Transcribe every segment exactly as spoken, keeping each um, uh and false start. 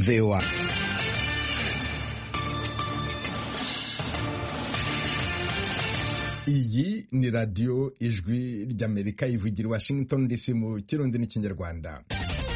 V O A. Iyi ni radiyo ijwi ry'Amerika ivugira Washington D C mu kirundi n'ikinyarwanda.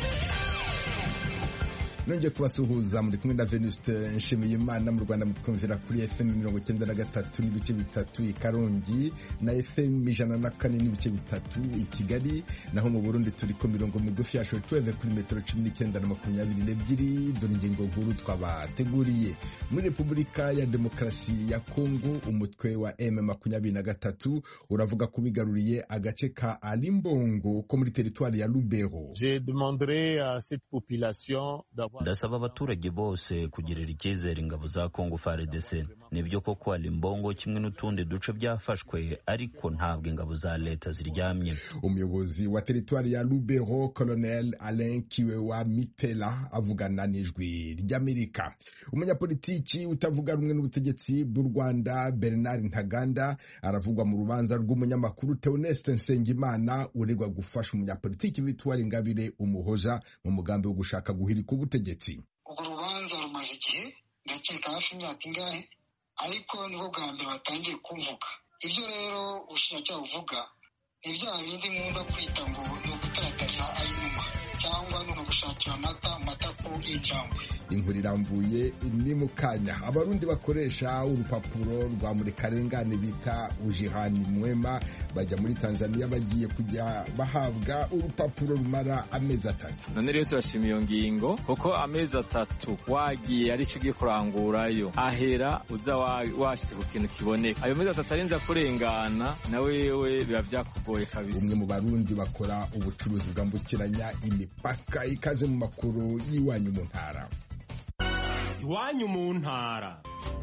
Nongeye kubasuhuza muri kumwe na Venuste Nshimiyimana. Mu Rwanda mutwumvira kuri F M mirongo icyenda na gatatu n'ibice bitatu i Karongi na F M ijana na kane n'ibice bitatu i Kigali, naho mu Burundi turi ku mirongo migufi ya shortwave kuri metero cumi n'icyenda na makumyabiri n'ebyiri. Dore ingingo nkuru twabateguriye. Muri Repubulika ya Demokarasi ya Kongo, umutwe wa M makumyabiri na gatatu uravuga kubigaruriye agace ka Alimbongo ko muri teritwari ya Lubero. Je demanderai à cette population d'avoir Ndasaba abaturage bose kugirira icyizere ingabo za Kongo F A R D C. Nibyo koko Alimbongo kimwe n'utundi duce byafashwe, ariko ntabwo ingabo za leta ziryamye. Umuyobozi wa teritwari ya Lubero, Colonel Alain Kiwewa Mitela, avugana n'ijwi ry'Amerika. Umunyapolitiki utavuga rumwe n'ubutegetsi bw'u Rwanda, Bernard Ntaganda, aravugwa mu rubanza rw'umunyamakuru Theoneste Nsengimana uregwa gufasha umunyapolitiki Victoire Ingabire Umuhoza mu mugambi wo gushaka guhirika ubutegetsi. Ubwo rubanza rumaze igihe, ndakeka hafi imyaka ingahe, ariko niho bwa mbere batangiye kuvuga. Ibyo rero ubushinjacyaha buvuga ni bya bindi nkunda kwita ngo ni ugutarataza ay'inuma cyangwa ni ugushakira amata amata ku y'injangwe. Inkuru irambuye ni mu kanya. Abarundi bakoresha urupapuro rwa Murekarengane bita Ujihani Mwema bajya muri Tanzania bagiye kujya bahabwa urupapuro rumara amezi atatu. None rero turashimiye iyo ngingo kuko amezi atatu wagiye ari cyo ugiye kurangurayo ahera uza washitse ku kintu kiboneka. Ayo mezi atatu arenza kurengana na wewe biba byakugoye kabisa. Umwe mu Barundi bakora ubucuruzi bwambukiranya imipaka, ikaze mu makuru y'iwanyu mu ntara. Iwanyu mu ntara.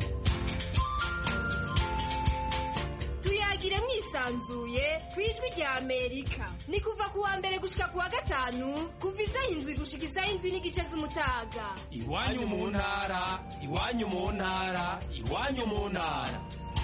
Tuyagire mwisanzuye kwijwi rya Amerika. Ni kuva ku wa mbere gushika ku wa gatanu, kuva isaha indwi gushika isaha indwi n'igice z'umutaga. Iwanyu mu ntara, iwanyu mu ntara, iwanyu mu ntara.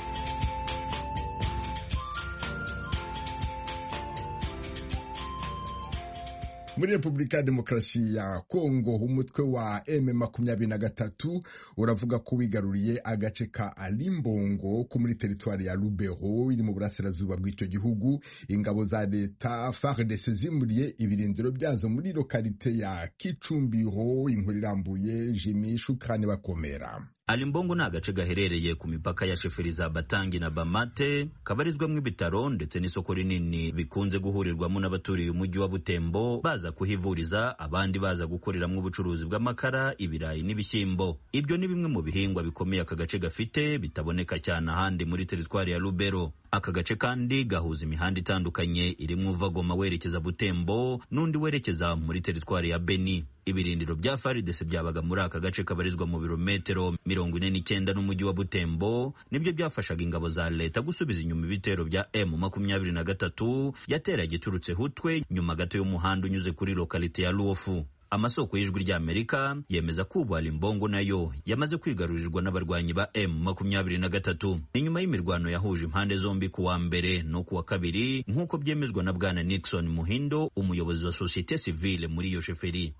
Muri Repubulika ya Demokarasi ya Kongo, umutwe wa M makumyabiri na gatatu uravuga ko wigaruriye agace ka Alimbongo ko muri teritwari ya Lubero iri mu burasirazuba bw'icyo gihugu. Ingabo za leta F A R D C zimuriye ibirindiro byazo muri lokalite ya Kicumbiro. Inkuru irambuye Jimmy Shukrani Bakomera. Alimbongo ni agace gaherereye ku mipaka ya sheferi za Batangi na Bamate, kabarizwamo ibitaro ndetse n'isoko rinini bikunze guhurirwamo n'abaturiye umujyi wa Butembo baza kuhivuriza, abandi baza gukoreramo ubucuruzi bw'amakara, ibirayi n'ibishyimbo. Ibyo ni bimwe mu bihingwa bikomeye aka gace gafite bitaboneka cyane ahandi muri teritwari ya Lubero. Aka gace kandi gahuza imihanda itandukanye irimo uva Goma werekeza Butembo n'undi werekeza muri teritwari ya Beni. Ibirindiro bya F A R D C byabaga muri aka gace kabarizwa mu birometero mirongo ine n'icyenda n'umujyi wa Butembo, nibyo byafashaga ingabo za leta gusubiza inyuma ibitero bya M makumyabiri na gatatu yatera giturutse Hutwe nyuma gato y'umuhanda unyuze kuri lokalite ya Luofu. Amasoko y'ijwi rya Amerika yemeza ko ubu Alimbongo nayo yamaze kwigarurirwa n'abarwanyi ba M makumyabiri na gatatu. Ni nyuma y'imirwano yahuje impande zombi ku wa mbere no ku wa kabiri, nk'uko byemezwa na Bwana Nixon Muhindo, umuyobozi wa societe civile muri iyo sheferi.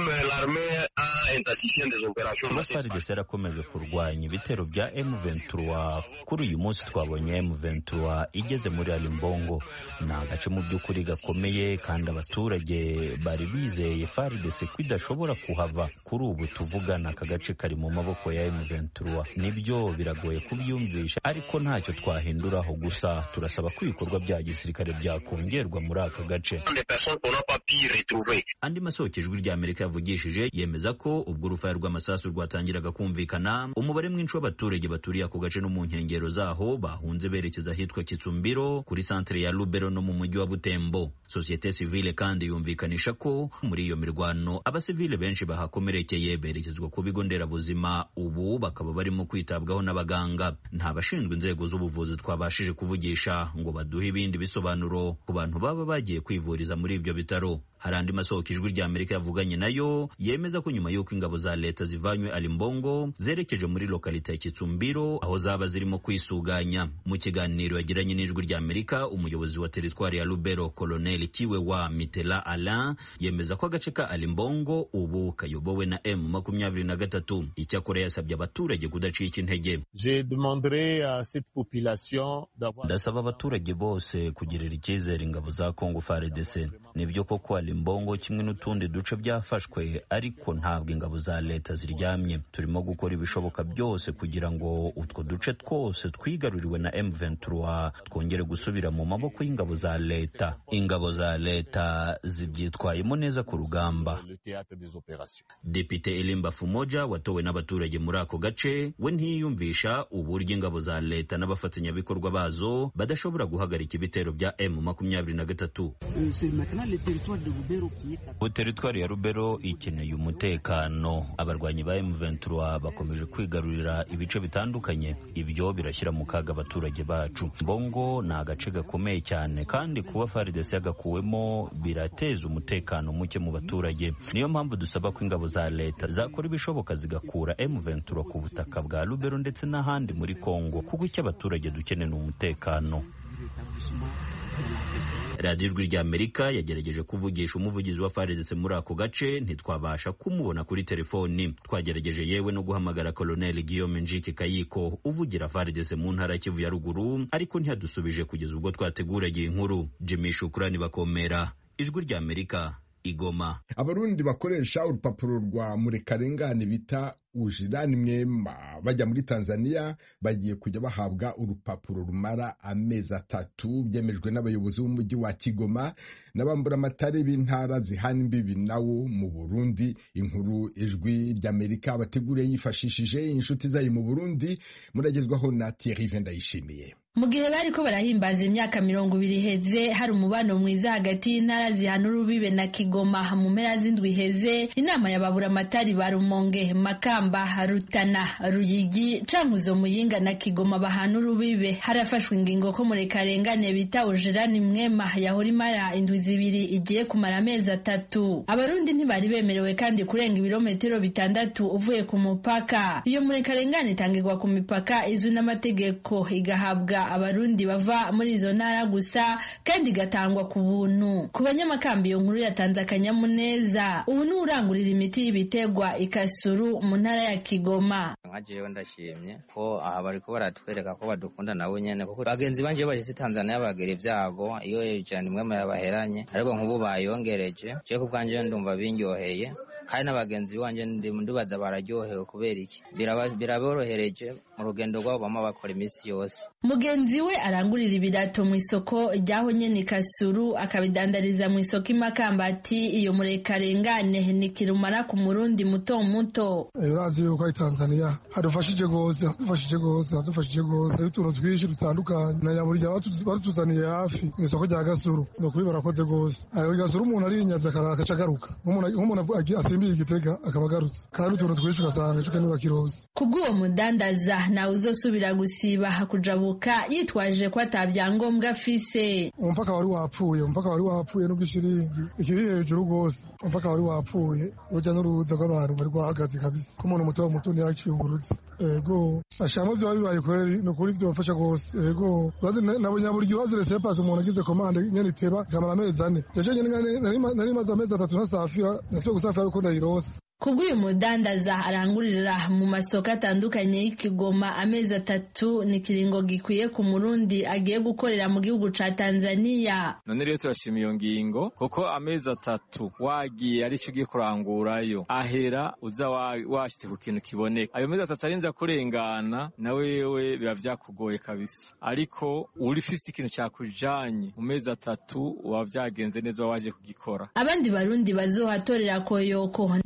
F A R D C yarakomeje kurwanya ibitero bya M vingt-trois. Kuri uyu munsi twabonye M vingt-trois igeze muri Alimbongo. Ni agace mu by'ukuri gakomeye kandi abaturage bari bizeye F A R D C ko idashobora kuhava. Kuri ubu tuvugana aka gace kari mu maboko ya M vingt-trois. Nibyo biragoye kubyumvisha, ariko ntacyo twahinduraho, gusa turasaba ko ibikorwa bya gisirikare byakongerwa muri aka gace. Andi masoko ijwi rya Amerika yavugishije yemeza ko ubwo urufaya rw'amasasu rwatangiraga kumvikana, umubare mwinshi w'abaturage baturiye ako gace no mu nkengero zaho bahunze berekeza ahitwa Kitsumbiro kuri centre ya Lubero no mu mujyi wa Butembo. Societe civile kandi yumvikanisha ko muri iyo mirwano abasivile benshi bahakomerekeye berekezwa ku bigo nderabuzima, ubu bakaba barimo kwitabwaho n'abaganga. Nta bashinzwe inzego z'ubuvuzi twabashije kuvugisha ngo baduhe ibindi bisobanuro ku bantu baba bagiye kwivuriza muri ibyo bitaro. Hari andi masoko ijwi rya Amerika yavuganye nayo yemeza ko nyuma y'uko ingabo za leta zivanywe Ali Mbongo zerekeje muri lokalite ya Kitsumbiro aho zaba zirimo kwisuganya. Mu kiganiro yagiranye n'ijwi rya Amerika, umuyobozi wa teritwari ya Lubero Colonel Kiwe wa Mitela Alain yemeza ko agace ka Ali Mbongo ubu kayobowe na M makumyabiri na gatatu. Icyakora yasabye abaturage kudacika intege. Je demanderai à cette population d'avoir Ndasaba abaturage bose kugirira icyizere ingabo za Congo F A R D C. Nibyo koko Ali Mbongo kimwe n'utundi duce byafashwe, ariko ntabwo ingabo za leta ziryamye. Turimo gukora ibishoboka byose kugira ngo utwo duce twose twigaruriwe na M vingt-trois twongere gusubira mu maboko y'ingabo za leta. Ingabo za leta zibyitwayemo neza ku rugamba. Depite Elimba Fumoja watowe n'abaturage muri ako gace we ntiyumvisha uburyo ingabo za leta n'abafatanyabikorwa bazo badashobora guhagarika ibitero bya M makumyabiri na gatatu. Teritwari ya Lubero ikeneye umutekano. Abarwanyi ba M vingt-trois bakomeje kwigarurira ibice bitandukanye. Ibyo birashyira mu kaga abaturage bacu. Mbongo ni agace gakomeye cyane, kandi kuba F A R D C yagakuwemo birateza umutekano muke mu baturage. Niyo mpamvu dusaba ko ingabo za leta zakora ibishoboka zigakura M vingt-trois ku butaka bwa Lubero ndetse n'ahandi muri Kongo, kuko icyo abaturage dukeneye ni umutekano. Radio Ijwi rya Amerika yagerageje kuvugisha umuvugizi wa F A R D C muri ako gace, ntitwabasha kumubona kuri telefoni. Twagerageje yewe no guhamagara Colonel Guillaume Njike Kayiko uvugira F A R D C mu ntara Kivu ya Ruguru, ariko ntiyadusubije kugeza ubwo twateguragiye inkuru. Jimmy Shukrani Bakomera, Ijwi rya Amerika, Igoma. Abarundi bakoresha urupapuro rwa murekarengane bita ujirani mwema bajya muri Tanzania bagiye kujya bahabwa urupapuro rumara amezi atatu, byemejwe n'abayobozi b'umujyi wa Kigoma n'abambura amatari b'intara zihana imbibi nawo mu Burundi. Inkuru Ijwi ry'Amerika bateguriye yifashishije inshuti zayo mu Burundi, muragezwaho na Thierry Vendayishimiye. Mu gihe bariko barahimbaza imyaka mirongo ibiri heze hari umubano mwiza hagati y'intara zihana urubibe na Kigoma. Mu mpera z'indwi heze inama y'ababura amatari ba Rumonge, Makamba, Rutana, Ruyigi, Cankuzo, Muyinga na Kigoma bahana urubibe harafashwe ingingo ko murekarengane bita ujirani mwema yahora imara indwi zibiri igiye kumara amezi atatu. Abarundi ntibari bemerewe kandi kurenga ibirometero bitandatu uvuye ku mupaka. Iyo murekarengane itangirwa ku mipaka izwi n'amategeko, igahabwa abarundi bava muri izo ntara gusa kandi gatangwa ku buntu. Ku banyamakambi iyo nkuru yatanze akanyamuneza. Ubu ni urangurira imiti y'ibitegwa Ikasuru mu ntara ya Kigoma. Nkajeyo ndashimye ko aha bariko baratwereka ko badukunda nawe nyene, kuko bagenzi banje baje Tanzania bagera ivyago iyo ijana imwe yabaheranye, ariko nkubu bayongereje. Je ku bwanje ndumva binyoheye, kandi n'abagenzi banje ndibaza bararyohewe kubera iki biraborohereje mu rugendo rwabo bama bakora imisi yose. Mugenzi we arangurira ibirato mu isoko ryaho nyene Kasuru akabidandariza mu isoko Imakamba ati iyo murekarengane ni kirumara ku murundi muto muto. Urazi yuko ari Tanzania hadufashije gose hadufashije gose hadufashije gose utuntu twinshi dutandukanye na yaburya batuzaniye hafi mu isoko rya Gasuru, no kuri barakoze gose. Ayo Gasuru umuntu ari inyaza akaca garuka umuntu asimbiye Igitega akabagarutse, kandi utuntu twinshi ugasanga cyo niba kirose. Kubwo mudandaza nawe uzosubira gusiba kujabuka yitwaje ko atabyangombwa afise. Umpaka wari wapfuye umpaka wari wapfuye n'ubwishiringi ikiri hejuru gose, umpaka wari wapfuye urujya n'uruza rw'abantu bari rwahagaze kabisa ko umuntu muto muto ntiyaciyungurutse. Ego ashamo byo bibaye kweri no kuri byo bafasha gose. Ego nabo nyaburyo bazirese pass umuntu agize commande nyene iteba kamara amezi ane, jeje nyene nari maze amezi atatu nasafira nasiyo gusafira uko ndayirose. Kubw'uyu mudandaza arangurira mu masoko atandukanye y'Ikigoma amezi atatu ni kiringo gikwiye ku murundi agiye gukorera mu gihugu ca Tanzania. None rero turashima iyo ngingo kuko amezi atatu wagiye ari cyo ugiye kurangurayo ahera uza washitse ku kintu kiboneka. Ayo mezi atatu arinza kurengana na wewe biba vyakugoye kabisa, ariko uri fisi ikintu cyakujanye mu mezi atatu wavyagenze neza waje kugikora. Abandi barundi bazohatorera koyoko ni bamwe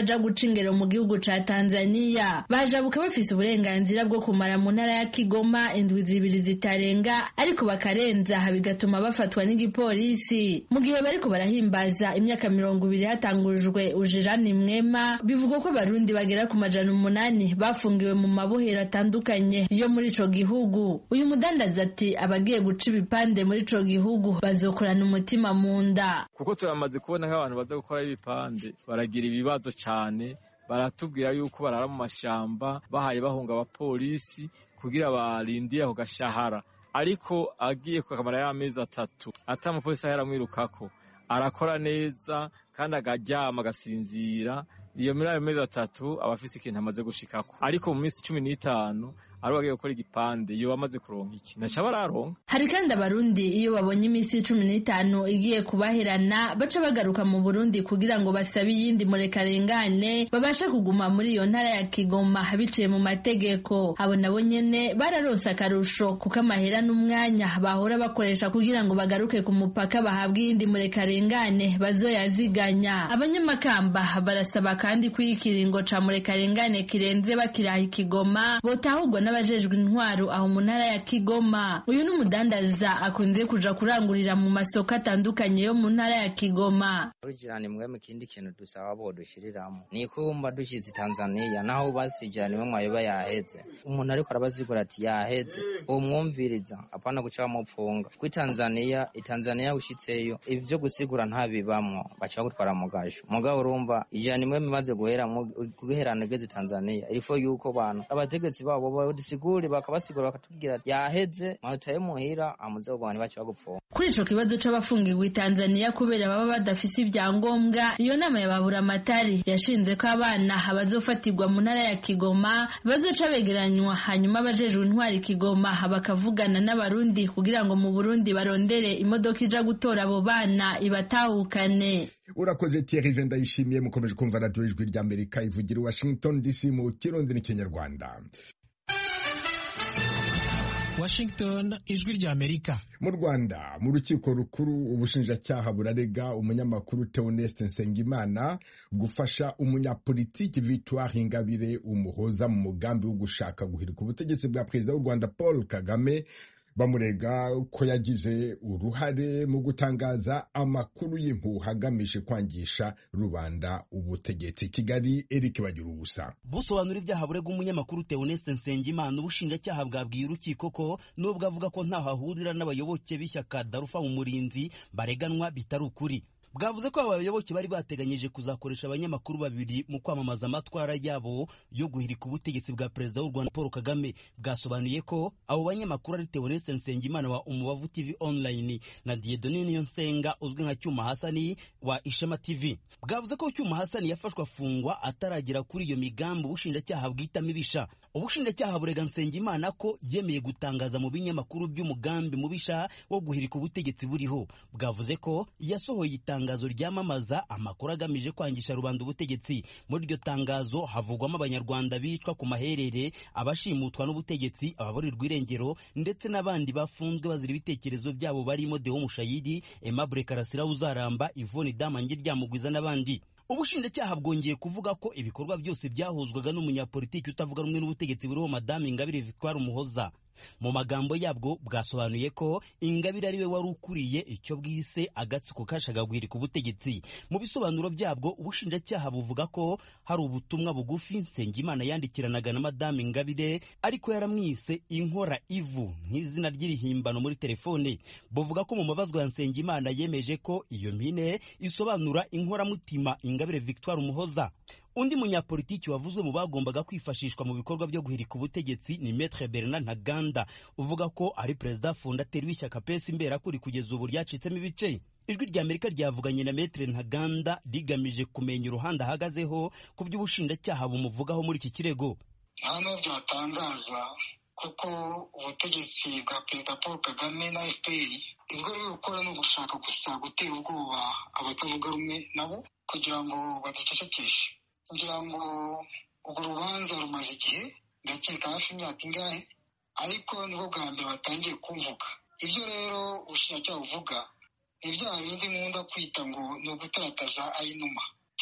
baja guca ingero mu gihugu ca Tanzania. Bajabuka bafise uburenganzira bwo kumara mu ntara ya Kigoma indwi zibiri zitarenga, ariko bakarenza bigatuma bafatwa n'igipolisi. Mu gihe bariko barahimbaza imyaka mirongo ibiri hatangujwe ujirani mwema, bivugwa ko abarundi bagera ku majana umunani bafungiwe mu mabohero atandukanye yo muri ico gihugu. Uyu mudandaza ati abagiye guca ibipande muri ico gihugu bazokorana umutima mu nda, kuko turamaze kubona nk'abantu baza gukora ibipande baragira ibibazo cane, baratubwira yuko barara mu mashamba bahaye bahunga abapolisi kugira barindire ako gashahara, ariko agiye kukamara y'amezi atatu ata umupolisi yaramwirukako, arakora neza kandi agaryama agasinzira. Iyo muri ayo mezi atatu abafise ikintu amaze gushikako, ariko mu minsi cumi n'itanu ari wagiye gukora igipande iyo bamaze kuronka iki naca bararonka. Hari kandi abarundi iyo babonye iminsi cumi n'itanu igiye kubaherana baca bagaruka mu Burundi kugira ngo basabe iyindi murekarengane babashe kuguma muri iyo ntara ya Kigoma biciye mu mategeko. Abo nabo nyene bararonse akarusho kuko amahera n'umwanya bahora bakoresha kugira ngo bagaruke ku mupaka bahabwe iyindi murekarengane bazoyaziganya. Abanyamakamba barasaba kandi ko ikiringo ca murekarengane kirenze bakiraha Kigoma botahurwa n'abajejwe intwaro aho mu ntara ya Kigoma. Uyu n'umudandaza akunze kuja kurangurira mu masoko atandukanye yo mu ntara ya Kigoma. Urujirani mwe mu kindi kintu dusaba bo dushiriramo ni kumba dushize Tanzania naho basijani mwe mwayoba yaheze, umuntu ariko arabazigura ati yaheze umwumviriza apana guca bamupfunga. Kwi Tanzania itanzania ushitseyo ivyo gusigura ntabibamwo baca bagutwara mu gasho. Mugabo urumva ijani mwe bimaze guhera guherana geze Tanzania ilifo yuko bana abategetsi babo badisigure bakabasigura bakatubwira yaheze mahutaye muhira amuze ubwana bacu bagupfo. Kuri ico kibazo c'abafungirwa Tanzania kubera baba badafise ibyangombwa, iyo nama yababura amatari yashinze ko abana abazofatirwa mu ntara ya Kigoma bazoca begeranywa, hanyuma abajejwe intwari Kigoma bakavugana n'abarundi kugira ngo mu Burundi barondere imodoka ija gutora abo bana ibatahukane. Urakoze Thierry Venda yishimiye. Mukomeje kumva radio Ijwi ry'Amerika ivugira Washington D C mu Kirundi n'Ikinyarwanda. Washington, Ijwi ry'Amerika. Mu Rwanda mu rukiko rukuru ubushinjacyaha burarega umunyamakuru Theoneste Nsengimana gufasha umunyapolitiki Victoire Ingabire Umuhoza mu mugambi wo gushaka guhirika ubutegetsi bwa Perezida w'u Rwanda Paul Kagame. Bamurega ko yagize uruhare mu gutangaza amakuru y'impuha agamije kwangisha rubanda ubutegetsi. Kigali, Eric Bagirubusa. Busobanura ibyaha burega umunyamakuru Theoneste Nsengimana, ubushinjacyaha bwabwiye urukiko ko nubwo avuga ko ntaho ahurira n'abayoboke b'ishyaka Darufa Umurinzi bareganwa bitari ukuri. Bwavuze ko abayoboke bari bateganyije kuzakoresha abanyamakuru babiri mu kwamamaza amatwara yabo yo guhirika ubutegetsi bwa Perezida w'u Rwanda Paul Kagame. Bwasobanuye ko abo banyamakuru ari Theoneste Nsengimana wa Umubavu T V Online na Dieudonne Niyonsenga uzwi nka Cyuma Hasani wa Ishema T V. Bwavuze ko Cyuma Hasani yafashwe afungwa ataragera kuri iyo migambi ubushinjacyaha bwitamo ibisha. Ubushinjacyaha burega Nsengimana ko yemeye gutangaza mu binyamakuru by'umugambi mubisha wo guhirika ubutegetsi buriho. Bwavuze ko yasohoye itangazo ryamamaza amakuru agamije kwangisha rubanda ubutegetsi. Muri iryo tangazo havugwamo abanyarwanda bicwa ku maherere, abashimutwa n'ubutegetsi, ababurirwa irengero ndetse n'abandi bafunzwe bazira ibitekerezo byabo barimo Deo Mushayidi, Aimable Karasira Uzaramba, Yvonne Damangi Ryamugwiza n'abandi. Ubushinjacyaha bwongeye kuvuga ko ibikorwa byose byahuzwaga n'umunyapolitiki utavuga rumwe n'ubutegetsi buriho Madame Ingabire Victoire Umuhoza. Mu magambo yabwo bwasobanuye ko Ingabire ari we wari ukuriye icyo bwise agatsiko kashaka guhirika ubutegetsi. Mu bisobanuro byabwo ubushinjacyaha buvuga ko hari ubutumwa bugufi Nsengimana yandikiranaga na Madame Ingabire ariko yaramwise inkora ivu nk'izina ry'irihimbano muri telefone. Buvuga ko mu mabazwa ya Nsengimana yemeje ko iyo mpine isobanura inkoramutima Ingabire Victoire Umuhoza. Undi munyapolitiki wavuzwe mu bagombaga kwifashishwa mu bikorwa byo guhirika ubutegetsi ni Maître Bernard Ntaganda, uvuga ko ari perezida fondateur w'ishyaka P S Imbera kuri kugeza ubu ryacitsemo ibice. Ijwi ry'Amerika ryavuganye na Maître Ntaganda rigamije kumenya uruhande ahagazeho ku by'ubushinjacyaha bumuvugaho muri iki kirego. Hano byatangaza kuko ubutegetsi bwa Perezida Paul Kagame na F P R ibwo biri gukora no gushaka gusa gutera ubwoba abatavuga rumwe nabo kugira ngo baducecekeshe. Ngira ngo urwo rubanza rumaze igihe, ndakeka hafi imyaka ingahe, ariko nibwo bwa mbere batangiye kumvuga. Ibyo rero ubushinjacyaha buvuga ni bya bindi nkunda kwita ngo ni ugutarataza ay'inuma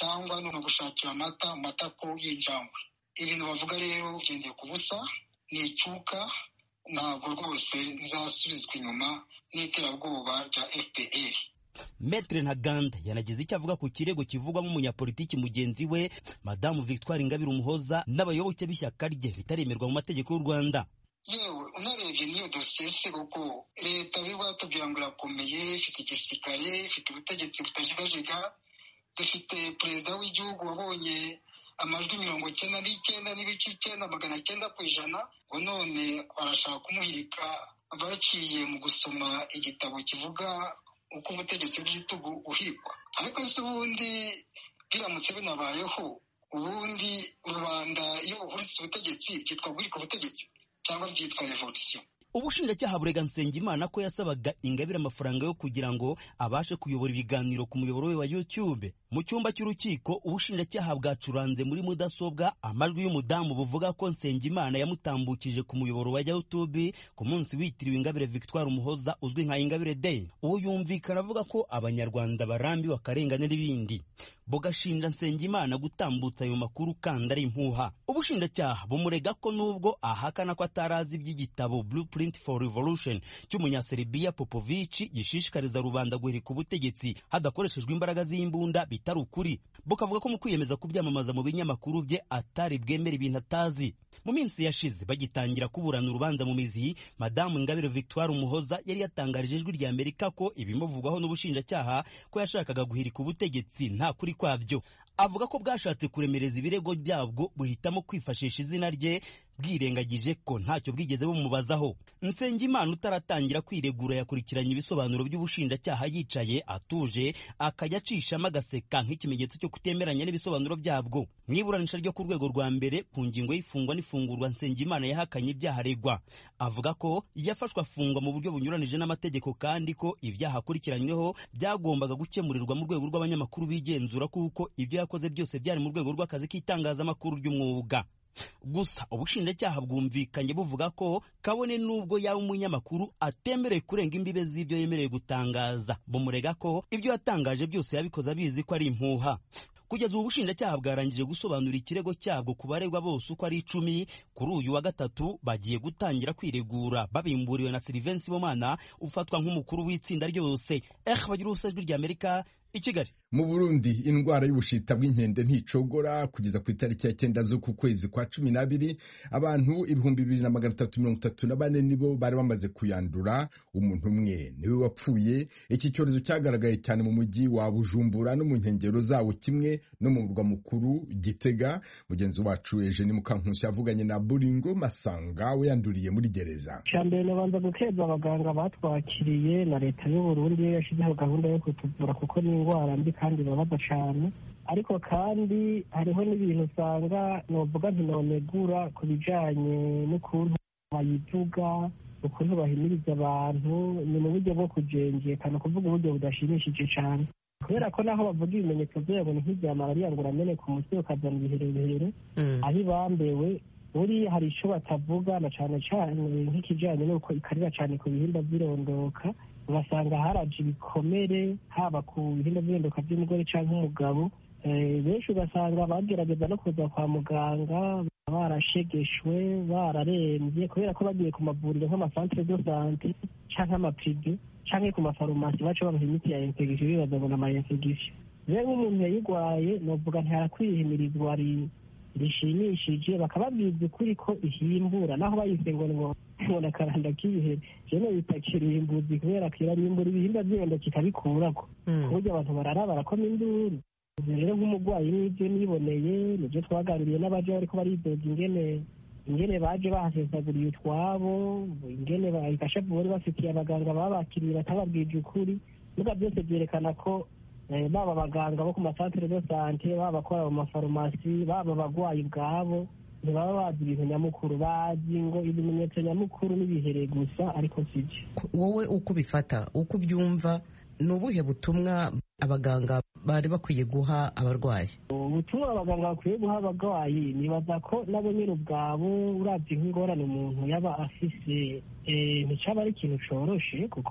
cyangwa ni ugushakira amata mu matako y'injangwe. Ibintu bavuga rero ugendeye ku busa ni icyuka, ntabwo rwose nzasubizwa inyuma n'iterabwoba rya F P R. Maître Ntaganda yanagize icyo avuga ku kirego kivugwamo umunyapolitiki mugenzi we Madamu Victoire Ingabire Umuhoza n'abayoboke b'ishyaka rye ritaremerwa mu mategeko y'u Rwanda. Yewe unarebye niyo dosiye se kuko leta biba tubwira ngo irakomeye, ifite igisirikare, ifite ubutegetsi butajegajega, dufite perezida w'igihugu wabonye amajwi mirongo cyenda n'icyenda n'ibice icyenda magana cyenda ku ijana, ngo none barashaka kumuhirika baciye mu gusoma igitabo kivuga uko ubutegetsi bw'igitugu uhirwa. Ariko se ubundi biramutse binabayeho, ubundi rubanda iyo buhuritse ubutegetsi byitwa guhirika ubutegetsi cyangwa byitwa revolution? Ubushinjacyaha burega Nsengimana ko yasabaga Ingabire amafaranga yo kugira ngo abashe kuyobora ibiganiro ku muyoboro we wa YouTube. Mu cyumba cy'urukiko ubushinjacyaha bwacuranze muri mudasobwa amajwi y'umudamu buvuga ko Nsengimana yamutambukije ku muyoboro wa YouTube ku munsi witiriwe Ingabire Victoire Umuhoza uzwi nka Ingabire Day. Uwo yumvikana avuga ko abanyarwanda barambiwe akarengane n'ibindi, bugashinja Nsengimana gutambutsa ayo makuru kandi ari impuha. Ubushinjacyaha bumurega ko nubwo ahakana ko atarazi iby'igitabo Blueprint for Revolution cy'umunyaserbiya Popovic gishishikariza rubanda guhirika ubutegetsi hadakoreshejwe imbaraga z'imbunda bitari ukuri, bukavuga ko mu kwiyemeza kubyamamaza mu binyamakuru bye atari bwemera ibintu atazi. Mu minsi yashize bagitangira kuburana urubanza mu mizi, Madamu Ingabire Victoire Umuhoza yari yatangarije Ijwi rya Amerika ko ibimuvugwaho n'ubushinjacyaha ko yashakaga guhirika ubutegetsi nta kuri kwabyo. Avuga ko bwashatse kuremereza ibirego byabwo buhitamo kwifashisha izina rye bwirengagije ko ntacyo bwigeze bumubazaho. Nsengimana utaratangira kwiregura yakurikiranye ibisobanuro by'ubushinjacyaha yicaye atuje, akajya acishamo agaseka nk'ikimenyetso cyo kutemeranya n'ibisobanuro byabwo. Mu iburanisha ryo ku rwego rwa mbere ku ngingo y'ifungwa n'ifungurwa, Nsengimana yahakanye ibyaha aregwa. Avuga ko yafashwe afungwa mu buryo bunyuranije n'amategeko kandi ko ibyaha akurikiranyweho byagombaga gukemurirwa mu rwego rw'abanyamakuru bigenzura kuko ibyo yakoze byose byari mu rwego rw'akazi k'itangazamakuru ry'umwuga. Gusa ubushinjacyaha bwumvikanye buvuga ko kabone nubwo yaba umunyamakuru atemerewe kurenga imbibe z'ibyo yemerewe gutangaza, bumurega ko ibyo yatangaje byose yabikoze abizi ko ari impuha. Kugeza ubu ubushinjacyaha bwarangije gusobanura ikirego cyabwo ku baregwa bose uko ari icumi. Kuri uyu wa gatatu bagiye gutangira kwiregura babimburiwe na Sylvain Sibomana ufatwa nk'umukuru w'itsinda ryose. Eh bagira Ijwi rya Amerika i Kigali. Mu Burundi indwara y'ubushita bw'inkende nticogora. Kugeza ku itariki ya cyenda z'uku kwezi kwa cumi n'abiri abantu ibihumbi bibiri na magana atatu mirongo itatu na bane nibo bari bamaze kuyandura. Umuntu umwe niwe wapfuye. Iki cyorezo cyagaragaye cyane mu mujyi wa Bujumbura no mu nkengero zawo kimwe no mu murwa mukuru Gitega. Mugenzi wacu Eugene Mukankusi yavuganye na Buringo Masanga we yanduriye muri gereza. Cyambere nabanza gukeza abaganga batwakiriye na leta y'u Burundi yashizeho gahunda yo kutuvura kuko ni indwara mbi kandi babaza cyane, ariko kandi hariho n'ibintu usanga novuga ntinonegura ku bijanye n'ukuntu bayivuga, ukuntu bahimiriza abantu, ni mu buryo bwo kujenjekana, kuvuga uburyo budashimishije cyane, kubera ko naho bavuga ibimenyetso byabo ni nk'ibya malariya ngo uramene ku mutwe ukazana ibiherehere aho ibambewe. Buri hari icyo batavuga na cyane cyane nk'ikijyanye n'uko ikarira cyane ku bihimba by'irondoka, ugasanga haraje ibikomere haba ku bihimba by'irondoka by'umugore cyangwa umugabo. Benshi ugasanga bagerageza no kuza kwa muganga barashegeshwe, bararembye kubera ko bagiye ku mavuriro nk'amasantere de sante cyangwa amaprive cyangwa ku mafarumasi baca babaha imiti ya infection bibaza ngo n'ama infection. Rero nk'umuntu yayigwaye novuga ntakwihimirizwa rishimishije, bakababwiza ukuri ko ihimbura, naho bayise ngo ngo ubona akaranda k'ibihe jene bitakirimbuzi kubera ko irarimbura ibihimba by'inda kikabikurako ku buryo abantu barara barakoma induru. Rero nk'umurwayi n'ibyo niboneye nibyo twaganiriye n'abaje bariko baridoga ingene ingene baje bahasesaguriye utwabo, ingene bayikashavu bari bafitiye abaganga babakiriye batababwije ukuri. Nuko byose byerekana ko baba abaganga bo ku masantere de sante, baba abakora mu mafarumasi, baba abagwayi ubwabo ntibaba bazi ibintu nyamukuru, bazi ngo ibimenyetso nyamukuru n'ibihere gusa, ariko sibyo. Wowe uko ubifata, uko ubyumva, ni ubuhe butumwa abaganga bari bakwiye guha abarwayi? Ubutumwa abaganga bakwiye guha abarwayi nibaza ko nabo nyine ubwabo uravye nk'ingorane umuntu yaba afise nticaba ari ikintu coroshe, kuko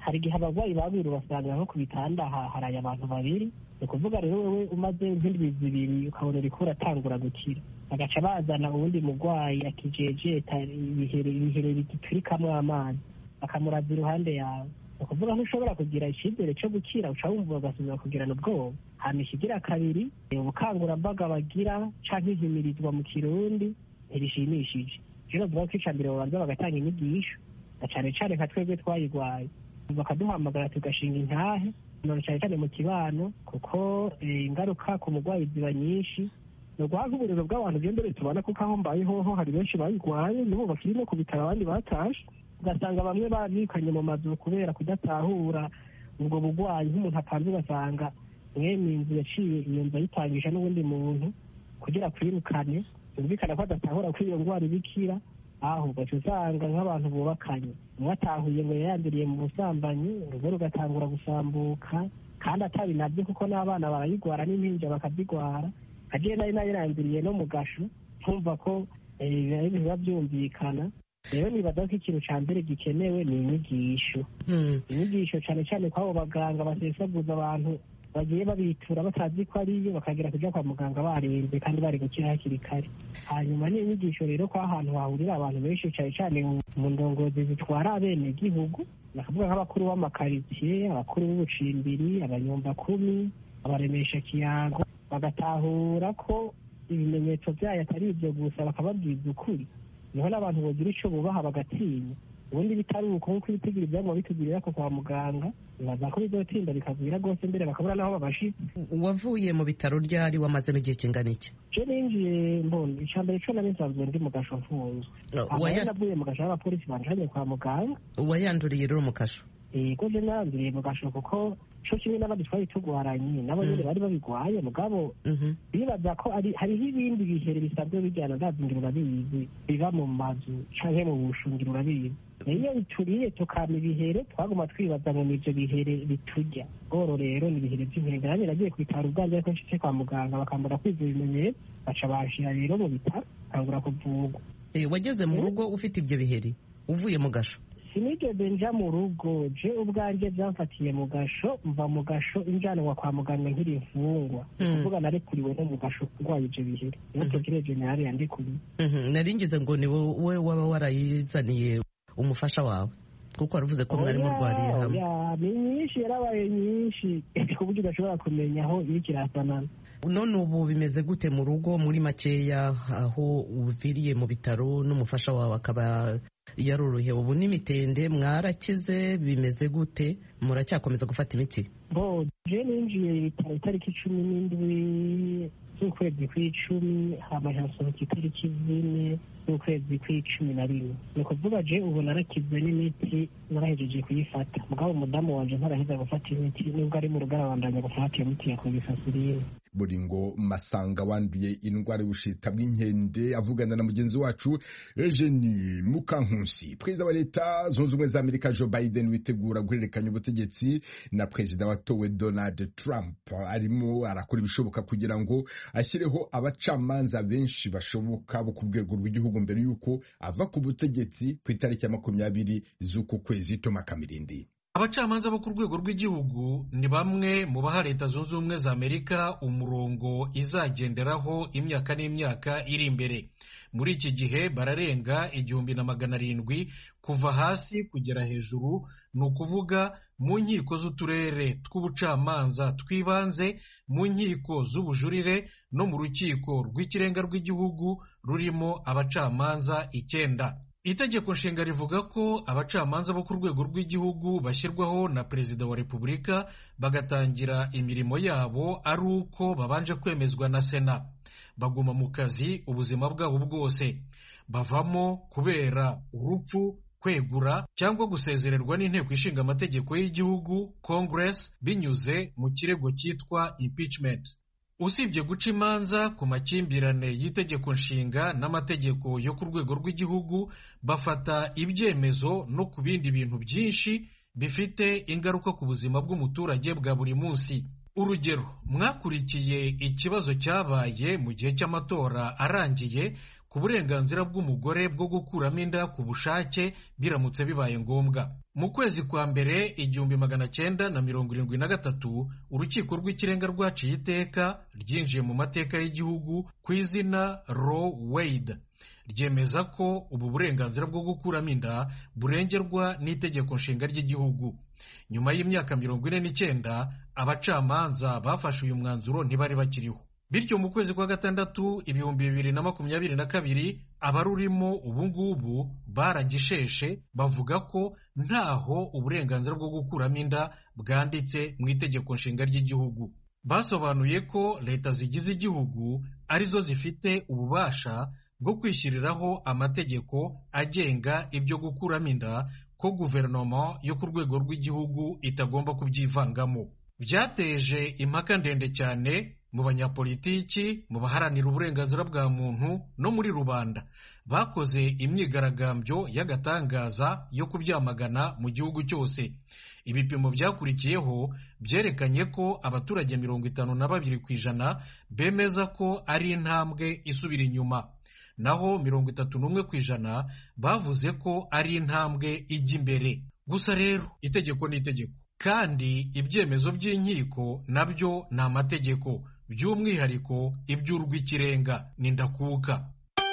hari igihe abarwayi babiri basanga nko ku bitanda haraye abantu babiri, ni ukuvuga rero wewe umaze nk'indwi zibiri ukabona uriko uratangura gukira, bagaca bazana uwundi murwayi akijejeta ibihere bigiturikamwo amazi akamuraza iruhande yawe, ni ukuvuga ntushobora kugira icyizere cyo gukira, uca wumva ugasubira kugirana ubwoba. hama ikigira kabiri, ubukangurambaga bagira canke ihimirizwa mu kirundi ntibishimishije. rero bavuga ko ica mbere babanza bagatanga inyigisho, na cane cane nka twebwe twayigwaye bakaduhamagara tugashinga intahe none cyane cyane mu kibano, kuko ingaruka ku murwayi ziba nyinshi. ni uguha nk'uburiro bw'abantu bw'imbere tubona, kuko aho mbaye hoho hari benshi bayigwaye nibo bakiri no ku bitaro, abandi batashe, ugasanga bamwe babikanye mu mazu kubera kudatahura ubwo burwayi. nk'umuntu apanze ugasanga mwene inzu yaciye iyo nzu ayitangisha n'ubundi muntu kugira kwirukane, yumvikana ko adatahura ko iyo ndwara ibikira, aho ugaca usanga nk'abantu bubakanye umwe atahuye ngo yayanduriye mu busambanyi, urugo rugatangura gusambuka kandi atari nabyo, kuko n'abana barayigwara n'impinja bakazigwara. agiye nari nayiranduriye no mu gasho, nkumva ko biba byumvikana. rero nibaza ko ikintu ca mbere gikenewe ni inyigisho, inyigisho cane cane kw'abo baganga basesaguza abantu bagiye babitura batazi ko ariyo, bakagira kuja kwa muganga baremvye kandi bari gukira hakiri kare. hanyuma ni inyigisho rero ko ahantu hahurira abantu benshi cane cane mu ndongozi zitwara abene gihugu, nakavuga nk'abakuru b'amakaritsiye, abakuru b'ubucimbiri, abanyumbakumi, abaremesha kiyago, bagatahura ko ibimenyetso vyayo atari ivyo gusa, bakababwiza ukuri, niho n'abantu bogira ico bubaha bagatinya. ubundi bitari uko nk'uko ibitigiri vyaguma bitugirira ko kwa muganga, bibaza ko bizotinda bikagwira rwose mbere bakabura naho babashitse. wavuye mu bitaro ryari, wamazemo igihe kingana iki? je ninjiye mbona ica mbere co nari nsanzwe ndi mu gasho mfunzwe, aho navuye mu gasho abapolisi banjanye kwa muganga. wayanduriye rero mu kasho? yego je naranduriye mu gasho, kuko co kimwe n'abandi twari tugwaranye nabo nyene bari babigwaye, mugabo bibaza ko hariho ibindi bihere bisanzwe bijyana, ndazingira urabizi, biba mu mazu canke mu bushungiro urabizi. iyo bituriye tukama ibihere twaguma twibaza ngo nivyo bihere biturya. oro rero ni ibihere vy'inkende. nanjye nagiye ku bitaro ubwanjye ariko nshitse kwa muganga bakambura kwivura ibimenyetso, baca bashira rero mu bitaro tangura kuvugwa. wageze mu rugo ufite ivyo bihere uvuye mu gasho? sinigeze nja mu rugo, je ubwanjye byamfatiye mu gasho, mva mu gasho injanwa kwa muganga nkiri imfungwa, kuvuga narekuriwe no mu gasho kurwaye ivyo bihere. niyo procureur general yandikuriye. nari ngize ngo ni wowe waba warayizaniye umufasha wawe, kuko waravuze ko mwari murwariye hamwe. ni nyinshi, yarabaye nyinshi ku buryo udashobora kumenya aho iriko irasanana. none ubu bimeze gute mu rugo muri makeya, aho uviriye mu bitaro n'umufasha wawe akaba yarorohe? ubu n'imitende mwarakize, bimeze gute? muracyakomeza gufata imiti? bo je ninjiye ibitaro itariki cumi n'indwi z'ukwezi kw'icumi, hama hasohoka itariki zine z'ukwezi kw'icumi na rimwe. ni ukuvuga je ubu narakize n'imiti narahejeje kuyifata, mugabo umudamu wanje ntaraheza gufata imiti, nubwo ari mu rugo arabandanya gufata iyo miti ya kogisasirine. Boringo Masanga wanduye indwara y'ubushita bw'inkende avugana na mugenzi wacu Eugenie Mukankusi. Perezida wa leta zunze ubumwe za Amerika Joe Biden witegura guhererekanya ubutegetsi na perezida watowe Donald Trump, arimo arakora ibishoboka kugira ngo ashyireho abacamanza benshi bashoboka bo ku rwego rw'igihugu mbere y'uko ava ku butegetsi ku itariki ya makumyabiri z'uku kwezi. Toma Kamirindi. abacamanza bo ku rwego rw'igihugu ni bamwe mu baha leta zunze ubumwe za Amerika umurongo izagenderaho imyaka n'imyaka iri imbere. muri iki gihe bararenga igihumbi na magana arindwi kuva hasi kugera hejuru, ni ukuvuga mu nkiko z'uturere tw'ubucamanza tw'ibanze, mu nkiko z'ubujurire no mu rukiko rw'ikirenga rw'igihugu rurimo abacamanza icyenda. Itegeko nshinga rivuga ko abacamanza bo ku rwego rw'igihugu bashyirwaho na perezida wa repubulika, bagatangira imirimo yabo ari uko babanje kwemezwa na sena. baguma mu kazi ubuzima bwabo bwose, bavamo kubera urupfu, kwegura cyangwa gusezererwa n'inteko ishinga amategeko y'igihugu Congress binyuze mu kirego cyitwa impeachment. Usibye guca imanza ku makimbirane y'itegeko nshinga n'amategeko yo ku rwego rw'igihugu, bafata ibyemezo no ku bindi bintu byinshi bifite ingaruka ku buzima bw'umuturage bwa buri munsi. Urugero, mwakurikiye ikibazo cyabaye mu gihe cy'amatora arangiye ku burenganzira bw'umugore bwo gukuramo inda ku bushake biramutse bibaye ngombwa. Mu kwezi kwa mbere igihumbi magana cyenda na mirongo irindwi na gatatu urukiko rw'ikirenga rwaciye iteka ryinjiye mu mateka y'igihugu ku izina Roe Wade, ryemeza ko ubu burenganzira bwo gukuramo inda burengerwa n'itegeko nshinga ry'igihugu. Nyuma y'imyaka mirongo ine n'icyenda abacamanza bafashe uyu mwanzuro ntibari bakiriho, bityo mu kwezi kwa gatandatu ibihumbi bibiri na makumyabiri na kabiri abarurimo ubungubu baragisheshe bavuga ko ntaho uburenganzira bwo gukuramo inda bwanditse mu itegeko nshinga ry'igihugu. Basobanuye ko leta zigize igihugu arizo zifite ububasha bwo kwishyiriraho amategeko agenga ibyo gukuramo inda, ko guverinoma yo ku rwego rw'igihugu itagomba kubyivangamo. Byateje impaka ndende cyane mu banyapolitiki, mu baharanira uburenganzira bwa muntu no muri rubanda. Bakoze imyigaragambyo y'agatangaza yo kubyamagana mu gihugu cyose. Ibipimo byakurikiyeho byerekanye ko abaturage mirongo itanu na babiri ku ijana bemeza ko ari intambwe isubira inyuma, naho mirongo itatu n'umwe ku ijana bavuze ko ari intambwe ijya imbere. Gusa rero itegeko ni itegeko, kandi ibyemezo by'inkiko nabyo ni amategeko, by'umwihariko iby'urw'ikirenga ni ndakuka.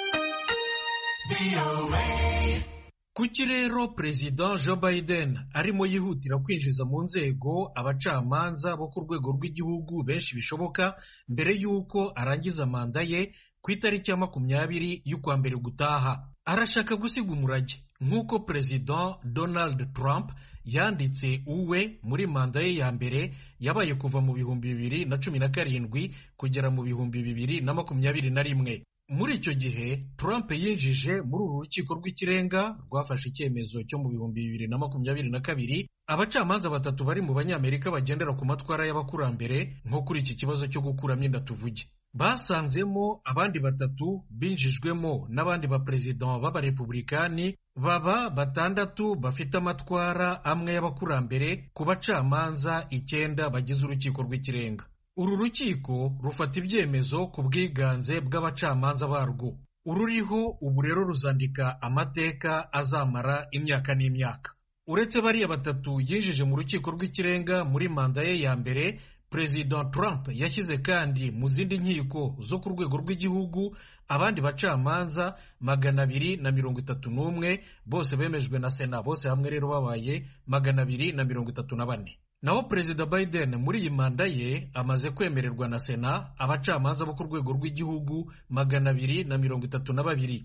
Kuki rero Perezida Joe Biden arimo yihutira kwinjiza mu nzego abacamanza bo ku rwego rw'igihugu benshi bishoboka mbere y'uko arangiza manda ye ku itariki ya makumyabiri y'ukwa mbere gutaha? Arashaka gusiga umurage nk'uko Perezida Donald Trump yanditse uwe muri manda ye ya mbere yabaye kuva mu bihumbi bibiri na cumi na karindwi kugera mu bihumbi bibiri na makumyabiri na rimwe. Muri icyo gihe Trump yinjije muri uru rukiko rw'ikirenga rwafashe icyemezo cyo mu bihumbi bibiri na makumyabiri na kabiri abacamanza batatu bari mu banyamerika bagendera ku matwara y'abakurambere nko kuri iki kibazo cyo gukuramo inda tuvuge. Basanzemo abandi batatu binjijwemo n'abandi baperezida b'abarepublikani, baba batandatu bafite amatwara amwe y'abakurambere ku bacamanza icyenda bagize urukiko rw'ikirenga. Uru rukiko rufata ibyemezo ku bwiganze bw'abacamanza barwo. Ururiho ubu rero ruzandika amateka azamara imyaka n'imyaka. Uretse bariya batatu yinjije mu rukiko rw'ikirenga muri manda ye ya mbere, Perezida Trump yashyize kandi mu zindi nkiko zo ku rwego rw'igihugu abandi bacamanza magana abiri na mirongo itatu n'umwe, bose bemejwe na Sena, bose hamwe rero babaye magana abiri na mirongo itatu na bane. Naho Perezida Biden muri iyi manda ye amaze kwemererwa na Sena abacamanza bo ku rwego rw'igihugu magana abiri na mirongo itatu na babiri.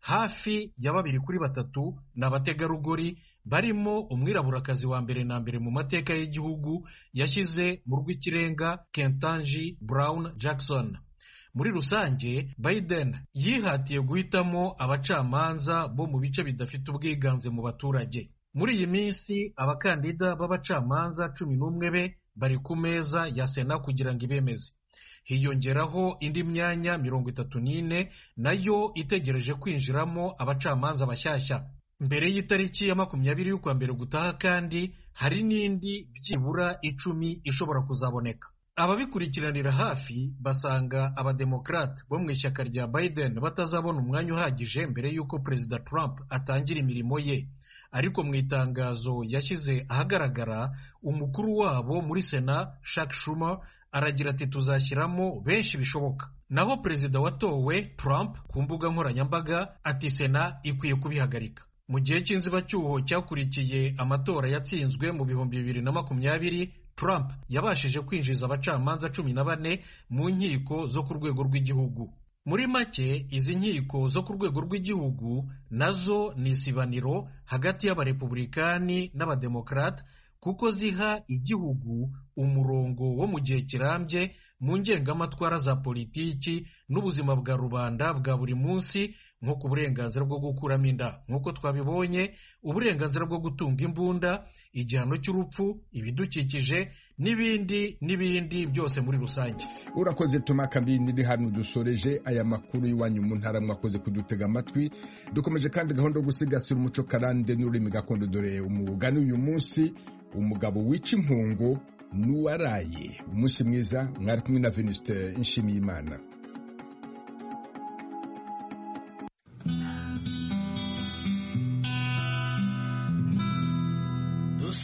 Hafi ya babiri kuri batatu ni abategarugori, barimo umwiraburakazi wa mbere na mbere mu mateka y'igihugu yashyize mu rw'ikirenga Ketanji Brown Jackson. Muri rusange Biden yihatiye guhitamo abacamanza bo mu bice bidafite ubwiganze mu baturage. Muri iyi minsi abakandida b'abacamanza cumi n'umwe be bari ku meza ya Sena kugira ngo ibemeze. Hiyongeraho indi myanya mirongo itatu n'ine nayo itegereje kwinjiramo abacamanza bashyashya. Mbere y'itariki ya makumyabiri y'ukwa mbere gutaha kandi hari n'indi byibura icumi ishobora kuzaboneka. Ababikurikiranira hafi basanga abademokrate bo mu ishyaka rya Biden batazabona umwanya uhagije mbere y'uko Perezida Trump atangira imirimo ye. Ariko mu itangazo yashyize ahagaragara, umukuru wabo muri Sena Chuck Schumer aragira ati tuzashyiramo benshi bishoboka. Naho Perezida watowe Trump ku mbuga nkoranyambaga ati Sena ikwiye kubihagarika. Mu gihe cy'inzibacyuho cyakurikiye amatora yatsinzwe mu bihumbi bibiri na makumyabiri, Trump yabashije kwinjiza abacamanza cumi na bane mu nkiko zo ku rwego rw'igihugu. Muri make izi nkiko zo ku rwego rw'igihugu nazo ni isibaniro hagati y'abarepublikani n'abademokrate, kuko ziha igihugu umurongo wo mu gihe kirambye mu ngengamatwara za politiki n'ubuzima bwa rubanda bwa buri munsi, nko ku burenganzira bwo gukuramo inda nk'uko twabibonye, uburenganzira bwo gutunga imbunda, igihano cy'urupfu, ibidukikije n'ibindi n'ibindi byose muri rusange. Urakoze Toma Kambindi, ni hano dusoreje aya makuru y'iwanyu mu ntara. Mwakoze kudutega amatwi. Dukomeje kandi gahunda yo gusigasira umuco karande n'ururimi gakondo. Dore umugani uyu munsi, umugabo wica impungu n'uwaraye. Umunsi mwiza. Mwari kumwe na Venuste Nshimiyimana.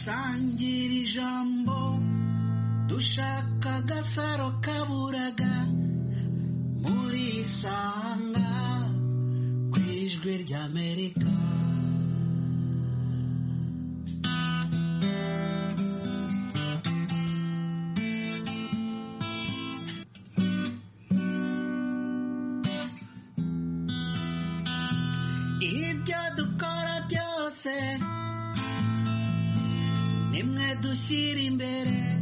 dusangira ijambo dushaka agasaro kaburaga muri isanga ku ijwi ry'Amerika. Ibyo dukora byose nimwe dushyira imbere